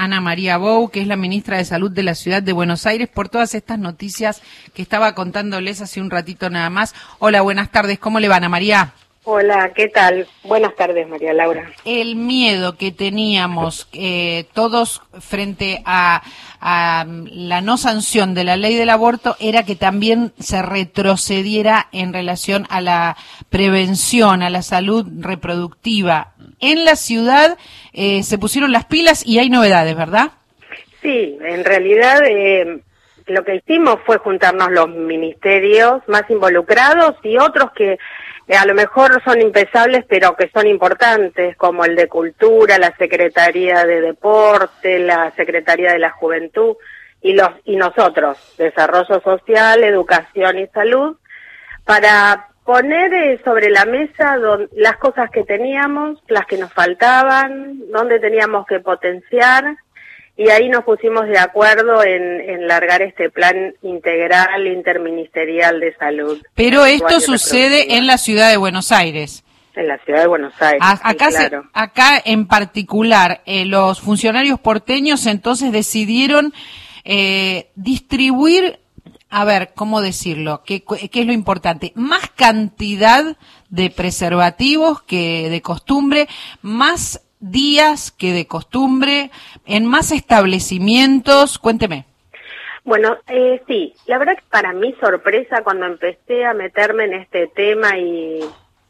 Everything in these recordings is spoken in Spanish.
Ana María Bou, que es la ministra de Salud de la Ciudad de Buenos Aires, por todas estas noticias que estaba contándoles hace un ratito nada más. Hola, buenas tardes, ¿cómo le va, Ana María? Hola, ¿qué tal? Buenas tardes, María Laura. El miedo que teníamos todos frente a la no sanción de la ley del aborto era que también se retrocediera en relación a la prevención, a la salud reproductiva. En la ciudad se pusieron las pilas y hay novedades, ¿verdad? Sí, en realidad lo que hicimos fue juntarnos los ministerios más involucrados y otros que a lo mejor son impensables, pero que son importantes, como el de Cultura, la Secretaría de Deporte, la Secretaría de la Juventud y nosotros, Desarrollo Social, Educación y Salud, para poner sobre la mesa las cosas que teníamos, las que nos faltaban, dónde teníamos que potenciar. Y ahí nos pusimos de acuerdo en largar este plan integral interministerial de salud. Pero esto sucede en la ciudad de Buenos Aires. En la ciudad de Buenos Aires, acá, sí, claro. Acá en particular, los funcionarios porteños entonces decidieron distribuir, a ver, ¿cómo decirlo? ¿Qué es lo importante? Más cantidad de preservativos que de costumbre, más días que de costumbre, en más establecimientos. Cuénteme. Bueno, sí, la verdad que para mí sorpresa cuando empecé a meterme en este tema y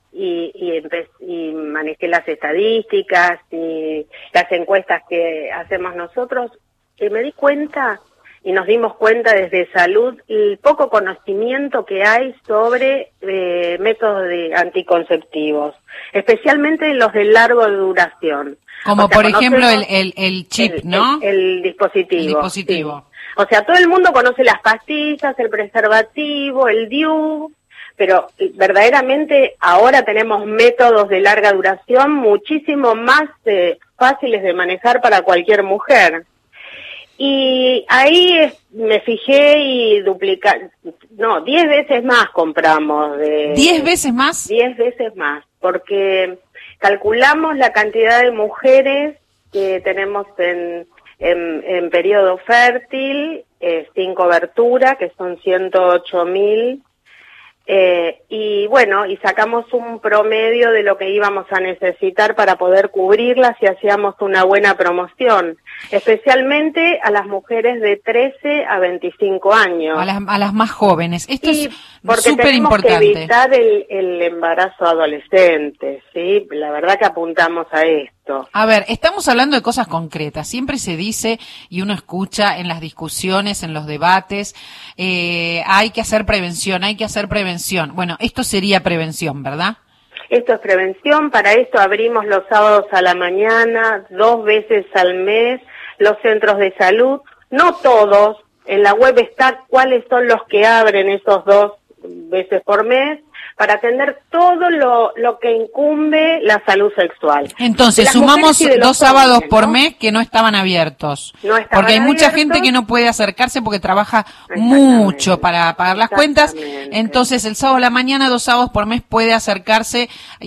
manejé las estadísticas y las encuestas que hacemos nosotros, me di cuenta y nos dimos cuenta desde salud el poco conocimiento que hay sobre métodos anticonceptivos, especialmente los de larga duración. Como por ejemplo el chip, ¿no? El dispositivo. El dispositivo. Sí. O sea, todo el mundo conoce las pastillas, el preservativo, el DIU, pero verdaderamente ahora tenemos métodos de larga duración muchísimo más fáciles de manejar para cualquier mujer. Y ahí me fijé y 10 veces más compramos. ¿10 veces más? 10 veces más, porque calculamos la cantidad de mujeres que tenemos en periodo fértil, sin cobertura, que son 108.000, y bueno, y sacamos un promedio de lo que íbamos a necesitar para poder cubrirlas y hacíamos una buena promoción, especialmente a las mujeres de 13 a 25 años. A las más jóvenes. Esto es súper importante. Que evitar el embarazo adolescente, ¿sí? La verdad que apuntamos a esto. A ver, estamos hablando de cosas concretas. Siempre se dice, y uno escucha en las discusiones, en los debates, hay que hacer prevención, hay que hacer prevención. Bueno, esto sería prevención, ¿verdad? Esto es prevención, para esto abrimos los sábados a la mañana, 2 veces al mes, los centros de salud, no todos, en la web está cuáles son los que abren esos 2 veces por mes, para atender todo lo que incumbe la salud sexual. Entonces, sumamos 2 sábados por mes que no estaban abiertos. Porque hay mucha gente que no puede acercarse porque trabaja mucho para pagar las cuentas. Entonces, el sábado a la mañana, 2 sábados por mes puede acercarse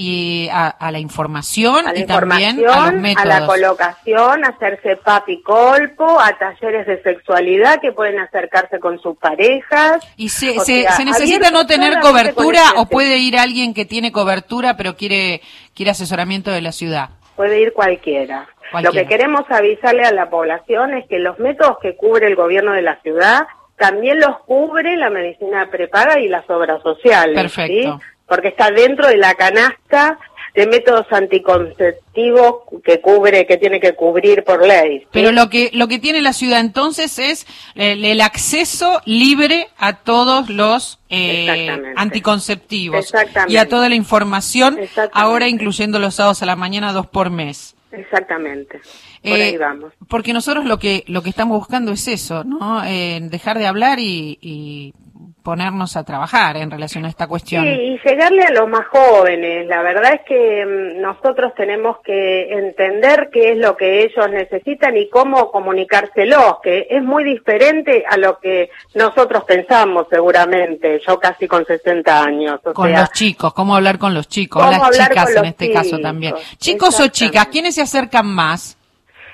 a la información y también a los métodos. A la colocación, hacerse papi colpo, a talleres de sexualidad que pueden acercarse con sus parejas. Y se necesita no tener cobertura o puede ir alguien que tiene cobertura pero quiere asesoramiento de la ciudad. Puede ir cualquiera. Lo que queremos avisarle a la población es que los métodos que cubre el gobierno de la ciudad también los cubre la medicina prepaga y las obras sociales. Perfecto. ¿Sí? Porque está dentro de la canasta de métodos anticonceptivos que tiene que cubrir por ley, ¿sí? Pero lo que tiene la ciudad entonces es el acceso libre a todos los anticonceptivos y a toda la información, ahora incluyendo los sábados a la mañana, 2 por mes. Exactamente. Por ahí vamos. Porque nosotros lo que estamos buscando es eso, ¿no? Dejar de hablar y ponernos a trabajar en relación a esta cuestión. Sí, y llegarle a los más jóvenes. La verdad es que nosotros tenemos que entender qué es lo que ellos necesitan y cómo comunicárselos, que es muy diferente a lo que nosotros pensamos seguramente, yo casi con 60 años. Los chicos, cómo hablar con los chicos, las chicas en este caso también. ¿Chicos o chicas? ¿Quiénes se acercan más?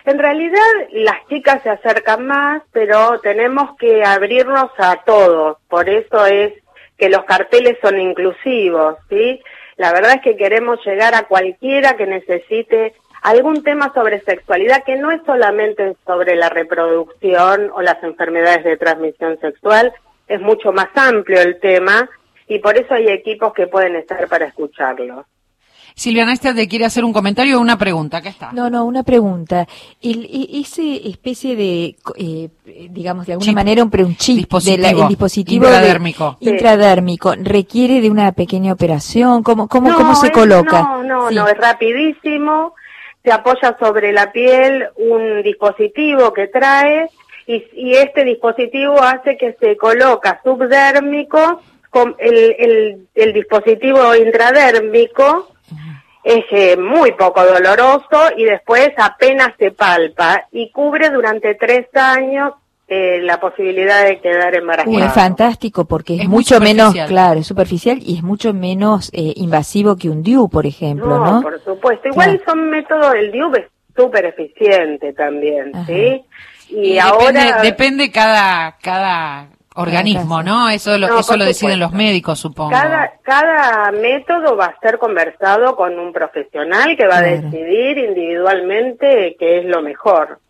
En realidad las chicas se acercan más, pero tenemos que abrirnos a todos, por eso es que los carteles son inclusivos, ¿sí? La verdad es que queremos llegar a cualquiera que necesite algún tema sobre sexualidad, que no es solamente sobre la reproducción o las enfermedades de transmisión sexual, es mucho más amplio el tema y por eso hay equipos que pueden estar para escucharlo. Silvia Néstor te quiere hacer un comentario o una pregunta, acá está. No, una pregunta. Ese especie de, digamos, de alguna manera un chip, el dispositivo intradérmico, ¿requiere de una pequeña operación? ¿Cómo se coloca? No, es rapidísimo, se apoya sobre la piel un dispositivo que trae y este dispositivo hace que se coloca subdérmico con el dispositivo intradérmico. Es muy poco doloroso y después apenas se palpa y cubre durante 3 años la posibilidad de quedar embarazada. Es fantástico porque es mucho menos, claro, es superficial y es mucho menos invasivo que un DIU, por ejemplo, ¿no? No, por supuesto. Igual son métodos, el DIU es súper eficiente también, ¿sí? Y ahora... Depende cada organismo, ¿no? Eso lo deciden los médicos, supongo. Cada método va a ser conversado con un profesional que va a decidir individualmente qué es lo mejor.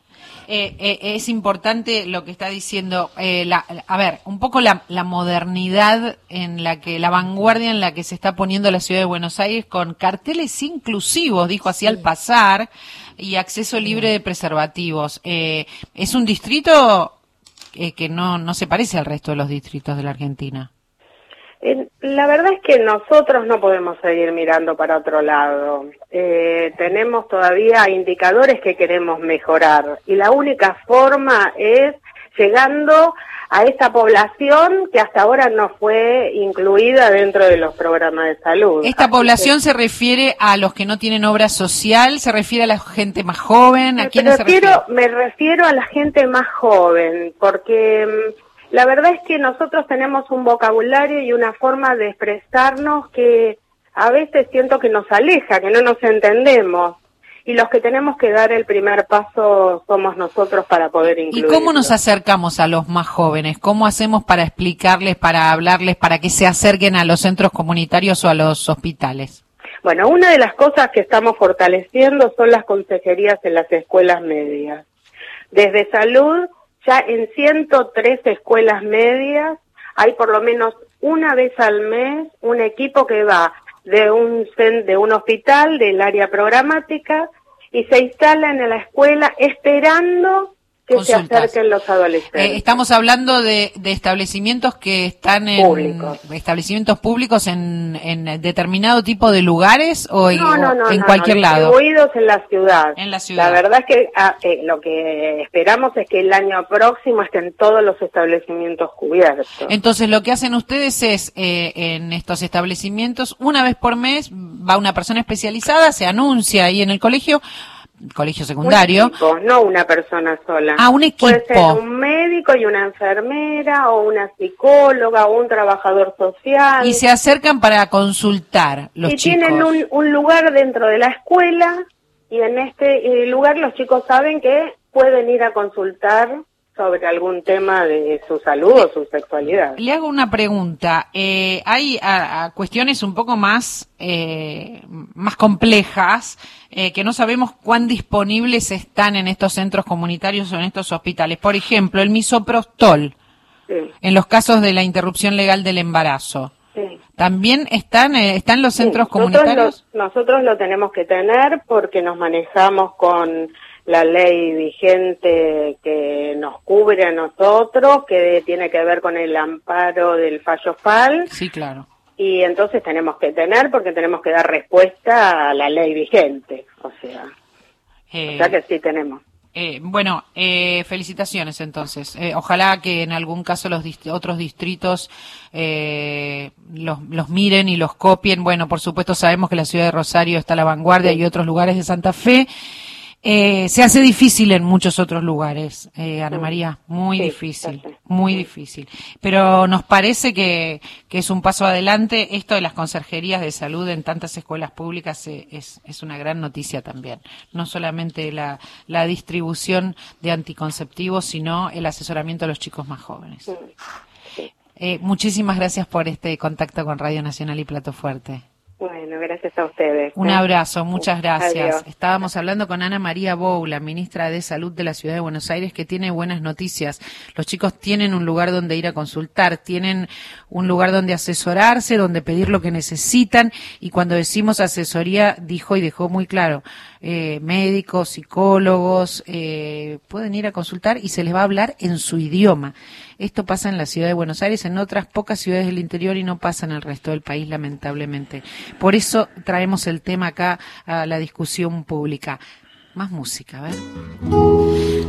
Es importante lo que está diciendo, a ver, un poco la modernidad la vanguardia en la que se está poniendo la ciudad de Buenos Aires con carteles inclusivos, dijo así al pasar, y acceso libre de preservativos. Es un distrito que no se parece al resto de los distritos de la Argentina. La verdad es que nosotros no podemos seguir mirando para otro lado. Tenemos todavía indicadores que queremos mejorar y la única forma es llegando a esta población que hasta ahora no fue incluida dentro de los programas de salud. ¿Esta población se refiere a los que no tienen obra social? ¿Se refiere a la gente más joven? ¿A quiénes se refiere? Me refiero a la gente más joven, porque la verdad es que nosotros tenemos un vocabulario y una forma de expresarnos que a veces siento que nos aleja, que no nos entendemos. Y los que tenemos que dar el primer paso somos nosotros para poder incluirlos. ¿Y cómo nos acercamos a los más jóvenes? ¿Cómo hacemos para explicarles, para hablarles, para que se acerquen a los centros comunitarios o a los hospitales? Bueno, una de las cosas que estamos fortaleciendo son las consejerías en las escuelas medias. Desde salud, ya en 103 escuelas medias hay por lo menos una vez al mes un equipo que va de un hospital del área programática y se instalan en la escuela esperando que Consultas. Se acerquen los adolescentes. Estamos hablando de establecimientos que están establecimientos públicos en determinado tipo de lugares o en cualquier lado. Distribuidos en la ciudad. En la ciudad. La verdad es que lo que esperamos es que el año próximo estén todos los establecimientos cubiertos. Entonces lo que hacen ustedes es en estos establecimientos una vez por mes va una persona especializada, se anuncia ahí en el colegio secundario. Un equipo, no una persona sola. Un equipo. Puede ser un médico y una enfermera, o una psicóloga, o un trabajador social. Y se acercan para consultar los chicos. Y tienen un lugar dentro de la escuela, y en este lugar los chicos saben que pueden ir a consultar sobre algún tema de su salud o su sexualidad. Le hago una pregunta. Hay cuestiones un poco más complejas que no sabemos cuán disponibles están en estos centros comunitarios o en estos hospitales. Por ejemplo, el misoprostol, en los casos de la interrupción legal del embarazo. Sí. ¿También están los centros comunitarios? Nosotros lo tenemos que tener porque nos manejamos con la ley vigente que nos cubre a nosotros, que tiene que ver con el amparo del fallo FAL. Sí, claro. Y entonces tenemos que tener porque tenemos que dar respuesta a la ley vigente. O sea que sí tenemos. Bueno, felicitaciones entonces. Ojalá que en algún caso los otros distritos los miren y los copien. Bueno, por supuesto sabemos que la ciudad de Rosario está a la vanguardia y otros lugares de Santa Fe. Se hace difícil en muchos otros lugares, Ana María, muy difícil. Muy difícil. Pero nos parece que es un paso adelante. Esto de las conserjerías de salud en tantas escuelas públicas es una gran noticia también. No solamente la distribución de anticonceptivos, sino el asesoramiento a los chicos más jóvenes. Muchísimas gracias por este contacto con Radio Nacional y Plato Fuerte. Bueno, gracias a ustedes. Un abrazo, muchas gracias. Adiós. Estábamos hablando con Ana María Bou, la ministra de Salud de la Ciudad de Buenos Aires, que tiene buenas noticias. Los chicos tienen un lugar donde ir a consultar, tienen un lugar donde asesorarse, donde pedir lo que necesitan, y cuando decimos asesoría, dijo y dejó muy claro, médicos, psicólogos, pueden ir a consultar y se les va a hablar en su idioma. Esto pasa en la ciudad de Buenos Aires, en otras pocas ciudades del interior y no pasa en el resto del país, lamentablemente. Por eso traemos el tema acá a la discusión pública. Más música, a ver.